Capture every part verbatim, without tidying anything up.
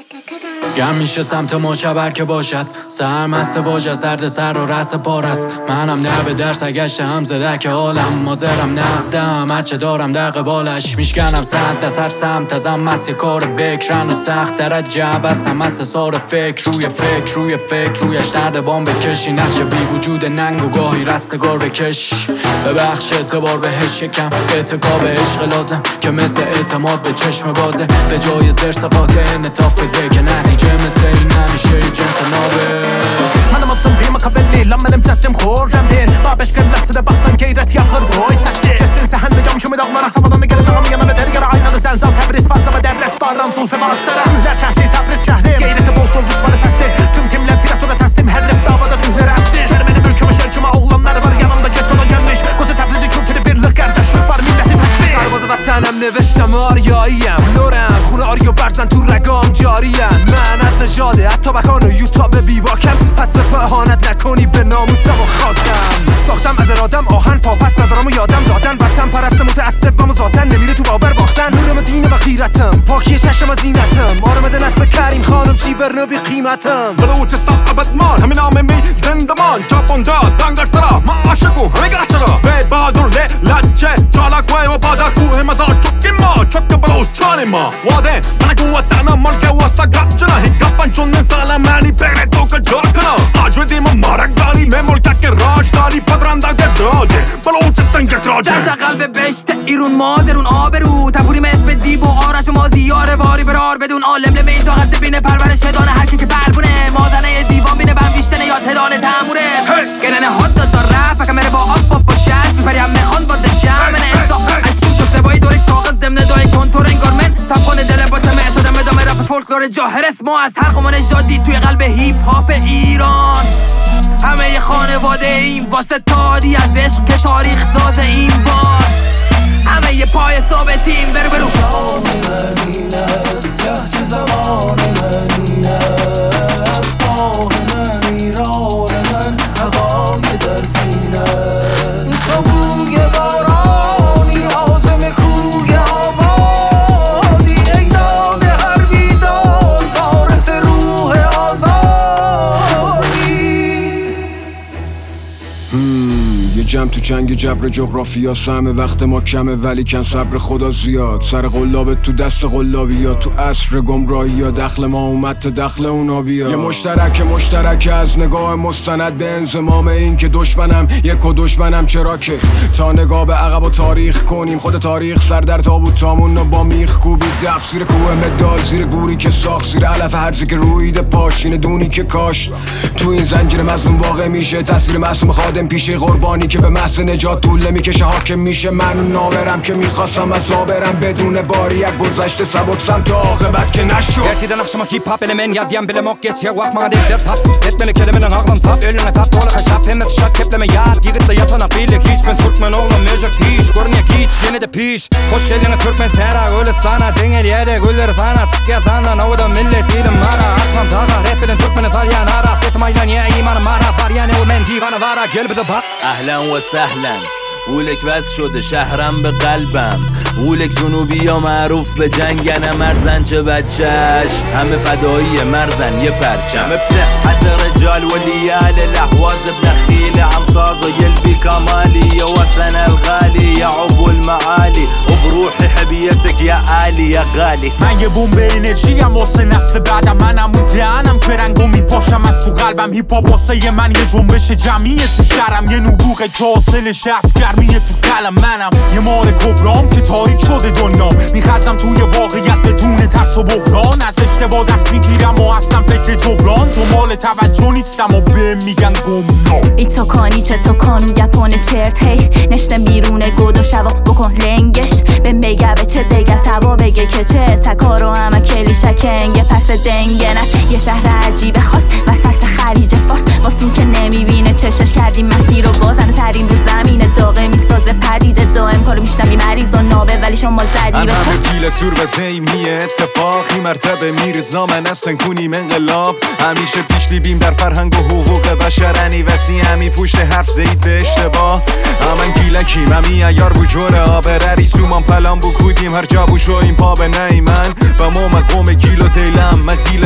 گم میشه سمت ما شبر که باشد سرمست باج از درد سر و رس پار است. منم در به درس گشته هم زدر که عالم مازرم نقدم هرچه دارم در قبالش میشکنم صد از هر سمت ازم مست کار بکرن و سخت در جب هستم مست سار فکر روی فکر روی فکر رویش درد بام بکشی نقش بی وجود ننگ و گاهی رستگار بکش ببخش اعتبار بهش شکم اعتقاب عشق لازم که مثل اعتماد به چشم بازه به جای زرس قاطع انطاف بده که نتیجه مثل این نمیشه جنس نابه. منم attım bir makabelli lan benim zaten خورم دین با بشکل لسه بخصم غیرت یا خرگوی سستی چستین سهن بگم شمی داغlara sabahdan bir geri dağım yanına derger aynalı sen zal Tebriz bazama derres barran sul semanastara Hüller tahti Tebriz şehrim gayreti bol sol düşmanı sesti tüm timlen tiratona teslim her ref davada tüzleri asti Şermenim ülküme şerküme oğlanlar var yanımda cetona gelmiş koca Tebriz'i kültürü birlik kardeşlik var milleti teşvik Sarvazı vatanım نوشتم آریاییم لورم خونه آریو برزن تو رگام جاریم من از نژاد اتابکان و یوتاب بیواکم پس به اهانت نکنی به ناموسم و خاکم ساختم از ارادم آهن پا پس ندارم و یادم دادن وطن پرست متعصبم و ذاتن نمیره تو باور باختن نورم دین و خیرتم پاکی چشم و زینتم آرام دنست کریم خانم چی برنو بی قیمتم بلوچستان ابدمان همین ناممی زندمان ژاپندا دنگرسرا معاشقو همه گرچرا به بهادر لجه چالاک و پادر کوه مزار چکی ما چک بلوچان ما واده من قوتنا ملک واسا گرچنا هیگاپن چون سالم منی بین تو که جارکنا آجودیم مارگداری به ملک که راج داری پدرنده گدراجه بلوچستان گدراجه درش قلب بشت ایرون مازرون آبرو تپوریم اسم دیب و آرش و مازیار واری برار بدون عالم لمه این طاقت بینه پرورش دانه هر کی که پربونه مازنه دیوان بینه بم بیشتنه یا تدان تموره گرنه هات داد دار رپ بکمره با آب با با جس میپریم میخوان با ده جمنه انسا اشون تو سبایی دوری کاغذ دمنه دای کنتور انگارمن سبخانه دل با چمه اصادم ادامه رپ فولکلور جاهرس ما از هر قمان جادی توی قلب هیپ هاپ ایران همه ی خانواده این واسه تاری از عشق که تاریخ ساز این بار همه ی پای ثابتیم برو برو شام من این است چه زمان من این است فان من ایران من هوای در سینه است تو بوی بارانی آزم کوی آبادی ای داد هر بیداد وارث روح آزادی یه جمع تو جنگ جبر جغرافیا سهم وقت ما کمه ولی کن صبر خدا زیاد سر قلابت تو دست قلابیا تو عصر گمراهی دخل ما اومد تا دخل اونا بیا یه مشترک مشترک از نگاه مستند به انضمام این که دشمنم یک و دشمنم چرا که تا نگاه به عقب و تاریخ کنیم خود تاریخ سر در تابوت تامون با میخ کوبید دف زیر کوه مدال زیر گوری که ساخت زیر علف هرزی که رویده پاشین دونی که کاشت تو این زنجیر مظلوم واقع میشه تاثیر معصوم خادم پیشه قربانی که به محض نجات طول میکشه حاکم میشه من ناورم که میخواستم از آبرم بدون باری یک گذشته سبک سمت عاقبت که نشد Gertiden akşama hip-hop elemen Jag vjen bille mok get jeg wak man efter tapp Et mele kelimenin ağlam tapp Ölüne tapp Ola kaşap Hemmet şak kepleme yar Yigitla yatana bilik Hiç ben Türkmen oğlum möcek tiş Görün ya giç Yine de piş Hoş geldin Türkmen sera Öyle sana Cengel yede Güller sana Çık ya sana Novada millet değilim mara Akman taga Rapilin Türkmeni faryan ara Fesim aylan ya imanım mara Faryane o men divana vara Gel bir de bak اهلا و سهلا قولك بس شده شهرم به قلبم قولك جنوبی ها معروف به جنگن مرزن چه بچهش همه فدایی مرزن یه پرچم بصحة رجال وليال الاحواز بنخيل عم طازه يلبي كمالي يا وطن الغالي يا عبو المعالي وبروحي حبيتك يا عالي يا غالي من یه بوم به انرژی هم واسه نسل بعدم منم اون دهنم که رنگو میپاشم از تو قلبم هیپ هاپ واسه من یه جنبش جمعیه تو شهرم یه نبوغه که حاصلش از گرمیه تو قلم منم یه مار کبرام که تاریک شده دنیام میخزم توی واقعیت بدون ترس و بحران از اشتباه دست میگیرم و هستم فکر جبران دنبال توجه نیستم و به میگن گمنام ای تو کانی چه تو کانو گپانه چرت هی نشته میرونه گود و شوا بکن لنگش به میگه به چه دیگه تبا بگه که چه تکارو همه کلی شکنگه پس دنگه نست یه شهر عجیبه خواست وسط خلیج فارس واسون که نمیبینه چشش کردیم مسیر و بازن ترین رو زمین داغه میسازه پدیده دائم کارو میشنوی مریض و نابه ولی شما زدی من همه پیل سور و زیمیه اتفاقی مرتبه میرزا من اصلا کنیم انقلاب همیشه پیش لیبیم در فرهنگ و حقوق بشرنی وسی همی پشت حرف زید به اشتباه همین گیلکیم همی ایار بو جوره آبرری سومان پلان بو کودیم هر جا بو شو این پا به نی من و ما مقوم گیل و دیلم من دیل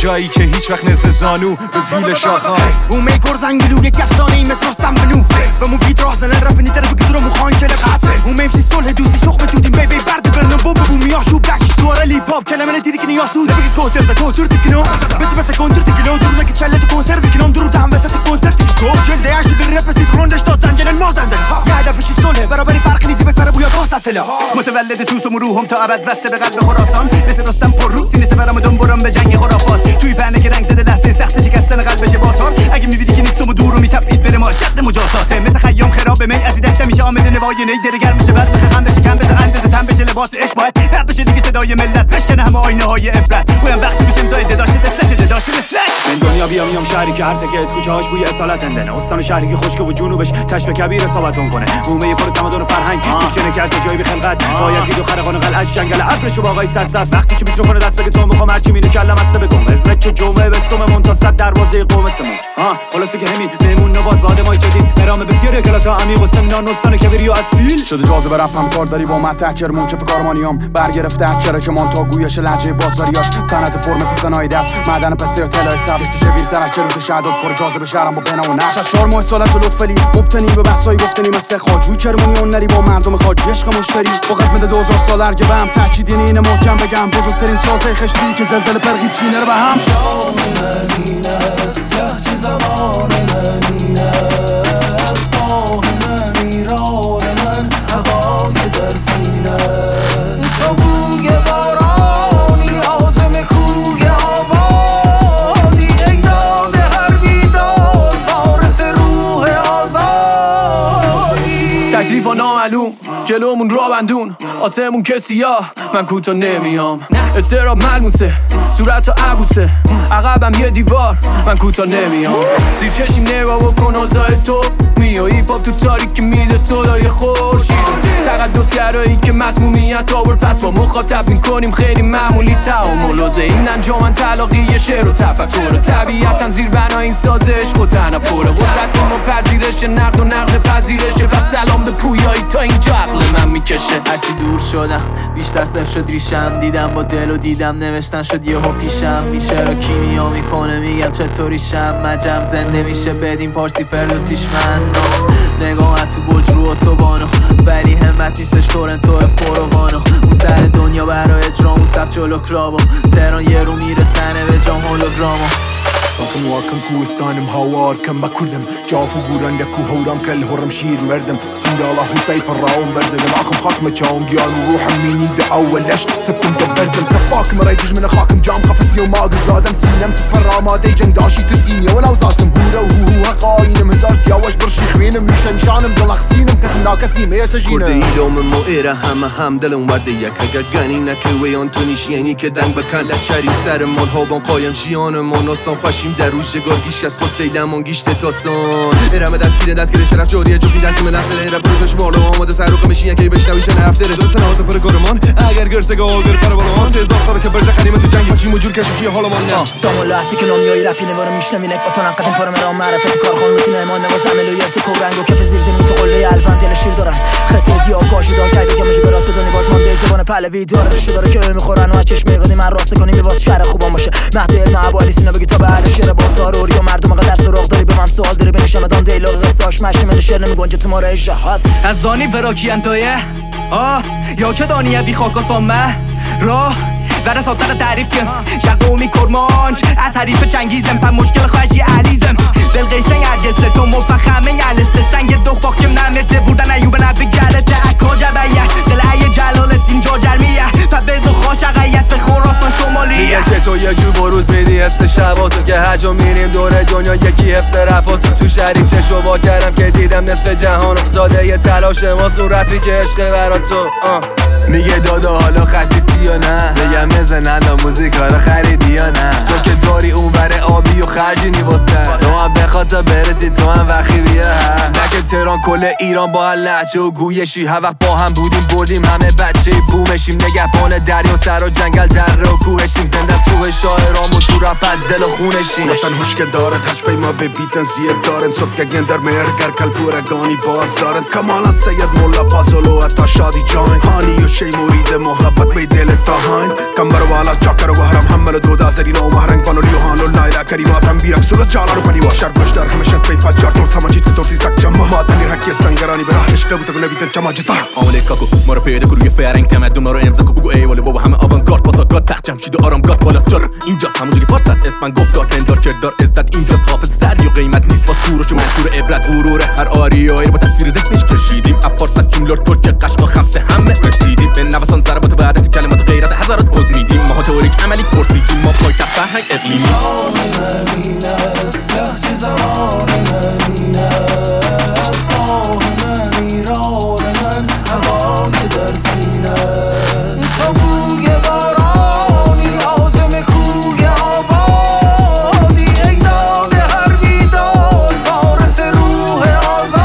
جایی که هیچ وقت نزد زانو به پیل شاخان اون میکر زنگلو یک افسانه ای مثل رستم بنو و مو بیت راه زنن رپ نیتر بگید رو مخان کل قصه اون میمسی صلح دوستی شخم دودیم بی بی برد برنم بوم بوم میاشو بک سواره لی باب کلمه دیدی که نیاسود بگید کوتر و کوتر تکنو بس بس کنتر تکنو درونه که چله تو کنسرو کنم درو دهم وسط کنسرت کو جلده اش در رپ سید روندش داد زنجان مازندن یه هدفش صلح برابری فرقی نیزی بهتره بویا باستله متولد توسم و روحم تا ابد وسته به قلب خراسان مثل رستم پر رو سینه سپرم دم برم به جنگ خرافات توی پنه که رنگ زده لحظه سخت شکستن قلبش باتار اگه می‌بینی که نیستم و دور رو میتپید بره ما شد مجازاته مثل خیام خراب می از دشت میشه عامل نوای نی درگر میشه بعد بخم بشه کم بشه اندازه تن بشه لباس عشق باید رب بشه دیگه صدای ملت بشکنه همه آینه های عبرت ویم وقتی بشم زایده داشته دسته داشته مثلش من دنیا بیام میام شهری که هر تکه از کوچه‌هاش بوی اصالت اندنه استان شهری که خشک و جنوبش تشبه کبیر اصابتون کنه حومه پر تمدن و فرهنگ دیگه که از جای بی خلقت بایزید و خرقان قلعه جنگل ابرش و باغای سرسبز وقتی که میکروفون دست بگه تو میخوام هرچی مینه کلم است بگم اسمت چه جمعه بستم منتصد دروازه قوم سمون ها خلاصه که همین مهمون نواز بعد ما جدید نرام بسیاری کلاتا عمیق و سمنان استان کبیر و اصیل شده جاذب رپ هم کار داری با من تکر مون که کارمانیام برگرفته اکره که من تا گویش لهجه بازاریاش صنعت پر مثل صنایع دست معدن پسته و طلای سبز که کویر ترکر رو شهادت پر جاذب شهرم با بنا و نقش چهار ماه سالت و لطفلی مبتنی به بحثای گفتنی مثل خاجوی کرمونی اون نری با مردم خاجی عشق مشتری فقط میده دو هزار سال ارگه بهم تاکید یعنی اینه محکم بگم بزرگترین سازه خشتی که زلزله پرقی چینه رو به هم شام من است جهج زمان من این است آه من ایران من هوای در سینه است تو بوی بارانی آزم کوی آبادی ای داده هر بیدار وارث روح آزادی تکلیف و نامعلوم جلومون را بندون آسمون که سیاه من کوتا نمیام استراب ملموسه صورت و عبوسه عقبم یه دیوار من کوتا نمیام زیر چشم نگاه بکن آزای تو میایی پاپ تو تاریکی میده صدای خورشید تقدس گرایی که مسمومیت آورد پس با مخاطب میکنیم خیلی معمولی تعامل و این انجامن تلاقی شعر و تفکر طبیعتا زیر بنای این سازش خود تنفر قدرت ما پذیرش نقد و نقد پذیرش پس سلام به پویایی تا اینجا عقل من میکشه هرچی دور شدم بیشتر صفر شد ریشم دیدم با دل و دیدم نوشتن شد یهو پیشم میشه رو کیمیا میکنه میگم چطوریشم مجم زنده میشه بدین پارسی فردوسیش من نگاه تو برج رو اتوبانو ولی همت نیستش تورنتو فوروانو اون سر دنیا برای اجرام صف جلو کراو تهران یه رو میرسنه به جام هولوگرامو صافم واکم کوستانم هاوار کم بکردم جافو گوران دکو هورام کل هرم شیر مردم سندالا حسای پراون برزدم آخم خاكم جاوم جان وروحم ميني ده اولش سفتم دبرتم سفاكم رايدج من خاكم جام قفص يوم ما زادم سينم سفر رامادي جنگ داشي ترسيني ولو زاتم هورا وهو قاينم هزار سياوش برشي خوينم ميشن شانم دلخسينم كسم ناكسني ميسجينم کرده ایلوم موئره همه هم دلم ورده یک اگر گنی نکوی آن تو نیشینی که دنگ بکن لچری سر من هابان قایم جیان من اصان خوشیم در روش جگار گیش کس خسیلم گیشته تاسان ارمه دستگیره دستگیره شرف جوریه جوکی دستیم نصر ایره پروژش مالو آماده سروق میشین که بشنویشن هفته دو سنوات پر گرمان اگر گرسه گاگر پر بالان سه هزار سال که برده قدیمه تو جنگ هاشی مجور کشو کی حالا من نه دامولاتی که نمیای رپی نوارو میشنوینک با تو نقدم پارم رام معرفت کارخون میتونه ایمان نواز عملو یرت کورنگ و کف زیر زمین تو قله الوان دل شیر دارن خطه دی آکاشی دا کی بگم مجبورات بدونی باز مانده زبان پهلوی داره رشته داره که میخورن و چشم قدیم من راست کنی میواز شهر خوبان باشه مهد علم ابوالی سینا بگی تا به اهل شعر با تارور یا مردم قدر سراغ داری به من سوال داری بنشم دام دیلو قصاش مشی من شعر نمیگنجه تو ماره هست از زانی وراکی انتایه آه یا که دانیه بی خاک و سامه راه ذره ساتر تعریف کن شقومی کرمانج از حریف چنگیزم پن مشکل خوشی علیزم دل قیسنگ عجزه تو مفخمه علسته سنگ دخ باکم نمیته بودن ایوب نبی گلته اکا جبیه دل ای جلالت اینجا جرمیه پا بدو خوش اقیت به خوراسان شمالیه میگن چه تو یه جو بروز میدی است شباتو که هجا میریم دور دنیا یکی حفظ رفاتو تو شریک چه شبا کردم که دیدم نصف جهانو زاده یه تلاش ماست اون رپی که عشق برا تو میگه دادا حالا خسیستی یا نه میگم مزنن موزیک ها رو خریدی یا نه تو که داری اون بره آبی و خرجینی واسه تو هم بخواد تا برسی تو هم وقی بیا نکه تهران کل ایران با هر لحجه و گویشی هر وقت با هم بودیم بردیم همه بچه بومشیم نگهبان دریا سر و جنگل دره و کوهشیم زنده از روح شاعرام و تو رپت دل و خونشیم وطن هوش که دارد هش بی ما ببیتن زیب دارن صبح که گندر مهرگر کل پورگانی بازارن کمالا سید مولا پازولو اتا شادی جاین هانی و شی مرید محبت بی دل تا هاین کمبر والا چاکر و هرم حمل دو دازرین و مهرنگ بانولی و کریماتم بیرک صورت جالا رو پنی واشر بشتر همشت بی پاچار دور سماجیت که دور سیزک جمع مادنی رکی سنگرانی براه عشق بوده گونه بیدن جمع جتا آمله کاکو ما رو پیدا کن روی فرنگ تمدن ما رو امضا کن بگو ای واله بابا همه آوانگارد باساگارد پخجم شید و آرام گارد بالاست جار اینجاست همونجا که فارس است اسم من گفتار پندار کردار ازداد اینجاست حافظ سری و قیمت نیست باز کوروش و منصور عبرت غروره هر آریایی رو با تصویر ذهنش کشیدیم افارست جملار ترک قشقا خمسه همه رسیدیم به نوسان ضربات و وعدت کلمات غیرت هزارات عضو میدیم ما تئوریک عملی پرسیدیم ما پایتخت فرهنگ اقلیمی من است لحظه زمان من این است آه من ایران من هوای در سینه است تو بوی بارانی عازم کوی آبادی ای داد هر بیداد وارث روح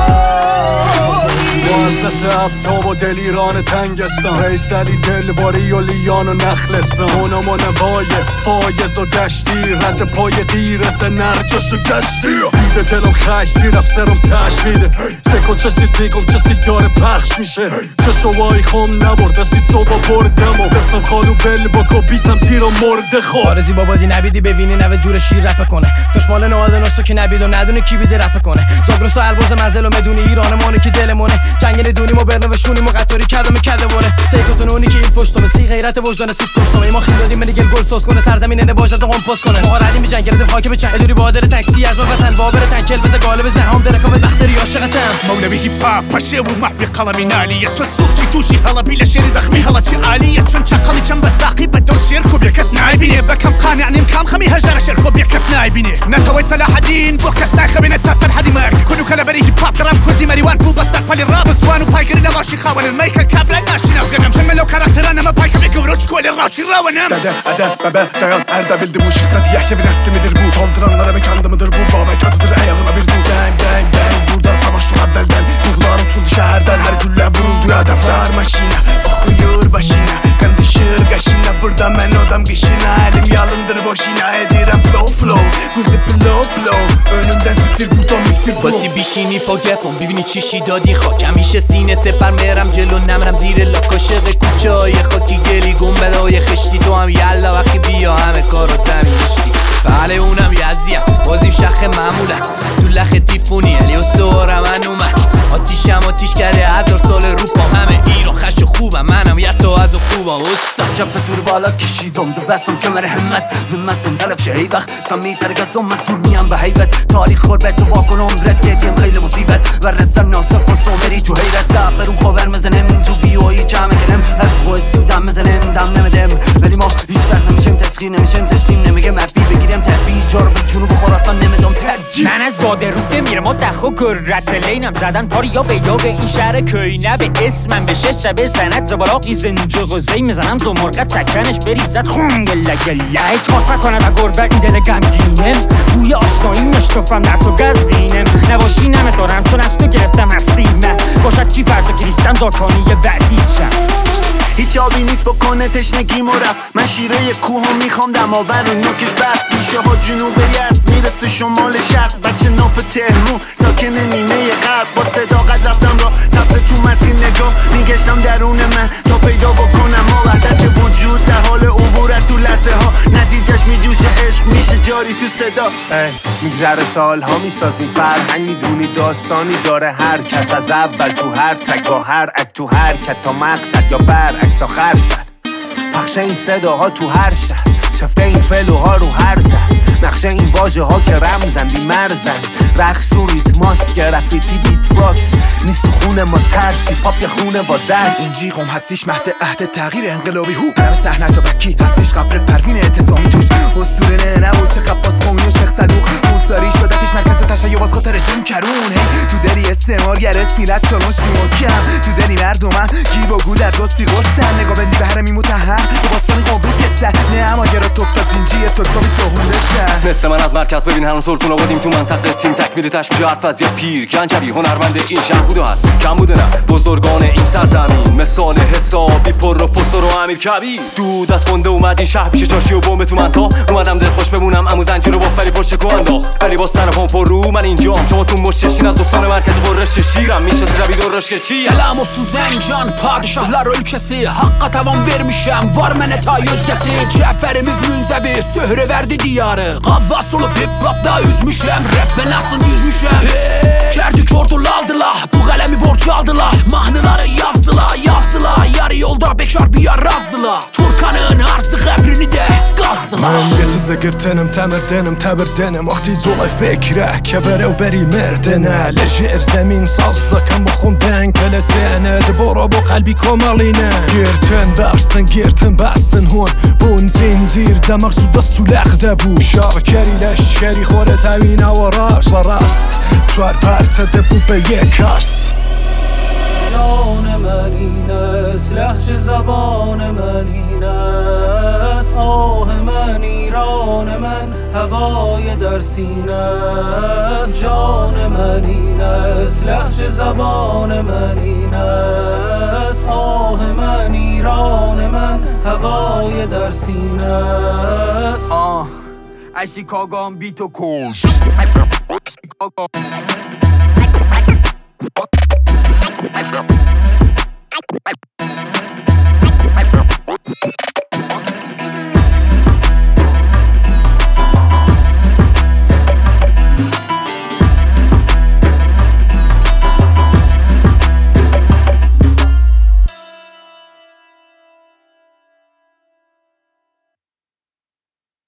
آزادی باز نسل افتاب و دلیران تنگستان ریسلی دلباری و لیان و نخلستان اونم و نوای فایز و دشتی رد پای غیرت نرجش و گشتی بیده دلم خش زیرم سرم تشمیده سکو چسی دیگم چسی داره پخش میشه چه شوایی خوم نبرد رسید صبح بردم و دستم خالو بل بکو بیتم زیرا مرده خود آرزی بابادی نبیدی ببینی نوه جور شیر رپ کنه دشمال نواده نستو که نبید و ندونه کی بیده رپ کنه زاگرس و البرز مزل و مدونی ایران مانه که دلمونه جنگ ندونیم و برنه و شونیم و قطاری کدم کده باره سیکوتون اونی که این پشتمه سی غیرت وجدان سید پشتمه ما خیل دادیم منیگل گل سوس کنه سرزمین نباشد و هم پست کنه ما ردیم جنگ گرده خاک به چه دوری بادر تاکسی از وطن بابر تنکل بز غالب زهام درکام بختری عاشقتم مولوی هیپ هاپ پشه و محبی قلمی نالیه تو سوقی توشی هلا بیل شری زخمی هلا چی عالیه چون چقلی چن بساقی بدور شیر کو بیکس نایبینه بکم قانع نیم کام خمی هجر شیر کو بیکس نایبینه نتوی صلاح الدین بو کس ناخبینه تاسن حدی مرگ کنو کلا بری هیپ هاپ درام کردی مریوان بو بساق پلی راب زوان و پایگری نواشی خوان المیک کابل ناشینا وگنم چن ملو کاراکترانه ما پایکم گوروچ کولی راچی راونم Dede, ede, bebe, dayan Elde bildi bu şıksat yahke bir nesli midir bu Saldıranlara mekandı mıdır bu Babek adıdır ayağına bir dur Bang bang bang buradan savaştık evvelden Ruhlar uçuldu şehirden her gülle vuruldu hedefler Maşine okuyor başına Kandışır kaşına burada ben odam kışına Elim yalındır boşuna edirem flow flow Kuzi blow blow önümden siktir buradan miktir blow باسی بیشینی پا گفم ببینی چیشی دادی خاک همیشه سینه سپر میرم جلو نمرم زیر لاک عاشق کوچه های خاکی گلی گنبدای خشتی تو هم یلا وقتی بیا همه کارو زمین اشتی بله اونم یزدیم بازیم شخ معمولم تو لخ تیفونی علی و سوار من اومد آتیشم آتیش کرده هزار سال رو پام همه ایران خش و خوبم منم یتا از و خوبم استاد چپ تور بالا کشیدم تو بسم کمر همت نمستم طرف شه وقت سمی ترگستم مستور میم به حیبت تاریخ خوربت و واکن عمرت گردیم خیلی مصیبت و رسن ناصف و سومری تو حیرت زعفرون خواهر مزنم تو بیایی جمع کنم از خویست تو دم مزنم دم نمدم ولی ما هیچ وقت نمیشم تسخیر نمیشم تسلیم نمیگم مفی بگیرم تفی جارب جنوب خراسان نمیدم ترجیح من از زاده روده میرم و دخو گررت لینم زدن پاری یا به یا به این شهر کینه به اسمم به شش شبه زنت زبالاقی زنجق و زی میزنم تو مرقت چکنش بریزد خون گله گله تاس نکنه و گربت این دل گمگینم بوی آشنایی مشتفم در تو گزینم نباشی نمیدارم چون از تو گرفتم هستیم باشد کی فردا کریستم زاکانی بعدیشم هیچ آبی نیست بکنه تشنگی مرف من شیره کوه و میخوام دماور و نوکش بست میشه ها جنوب یزد میرسه شمال شرق بچه ناف تهرون ساکن نیمه غرب با صداقت رفتم را سبت تو مسیر نگاه میگشتم درون من تا پیدا بکنم ما وحدت وجود در حال عبورت تو لحظه ها نتیجهش میجوشه عشق میشه جاری تو صدا میگذره سالها میسازیم فرهنگ میدونی داستانی داره هر کس از اول تو هر تک با هر اک تو هر کت تا مقصد یا برعکس آخر شد پخش این صداها تو هر شهر چفته این فلوها رو هر زن نقشه این واژه ها که رمزن بی مرزن رقص و ریتماست گرافیتی بیت باکس نیست تو خونه ما ترسی پاپ یا خونه با دست این جیغم هستیش مهد عهد تغییر انقلابی هو برم صحنه تا بکی هستیش قبر پروین اعتصامی توش اسطوره نه نبود چه قباس خومی و شیخ صدوق موساری شدتش مرکز تشیع باز خاطر جون کرون هی تو دلی استعمارگر اسمیلت چالون شما کم تو دلی مردمم گیب و گو در دوستی غصن نگاه بندی به هرمی متحر به باستانی قابود یسه نه اما گرا توفتا پینجی تو کابی سهون بسن مثل من از مرکز ببین هنون سلطون آبادیم تو منطقه تیم تکمیل تشبیه حرف از یه پیر گنجوی هنرمند این شهر بوده هست کم بوده نه بزرگان این سرزمین مثال حسابی پر و فسر و امیر کبیر دود از کنده اومد این شهر پیش چاشی و بمب تو من تا اومدم دل خوش بمونم امو زنجیر رو با فری پشت کو انداخت ولی با سر پام پر رو من اینجام شما تو مششین از دوستان مرکز قرش شیرم میشه زبی دورش که چی سلام و سوزن جان padişahlar ülkesi Hakka tavan vermişem var mənə tayyüz kəsi Cəfərimiz münzəvi söhrə verdi diyarı Avva solo hip-hop'da üzmüşəm Rap'e nasıl yüzmüşəm hey. Kerdik ordulandılar Bu kalemi borç aldılar Mahnıları yazdılar yazdılar Yarı yolda bekar bir yer razdılar Turkanın arsı qəbrini de qazdılar Mən yetizə qırtınım, təmirdinim, təbirdinim Vaxti zolay fikrə, kəbərə u bəri merdinə Leşir zəmin sağızda kəm baxon dənk Hələ sənədi bora bu qalbi komalina Girtin bərstin, girtin bəstin hun Bun zincirdə məqsuda suləqdə bu Şabkəri leşkəri xore təvinə و راست و راست چوار پرتده بو به یک کاست جان من این است لهجه زبان من این است آه من ایران من هوای در سینه است جان من این است لهجه زبان من این است آه من ایران من هوای در سینه است آه I Chicago, I'm beat to cool. Chicago.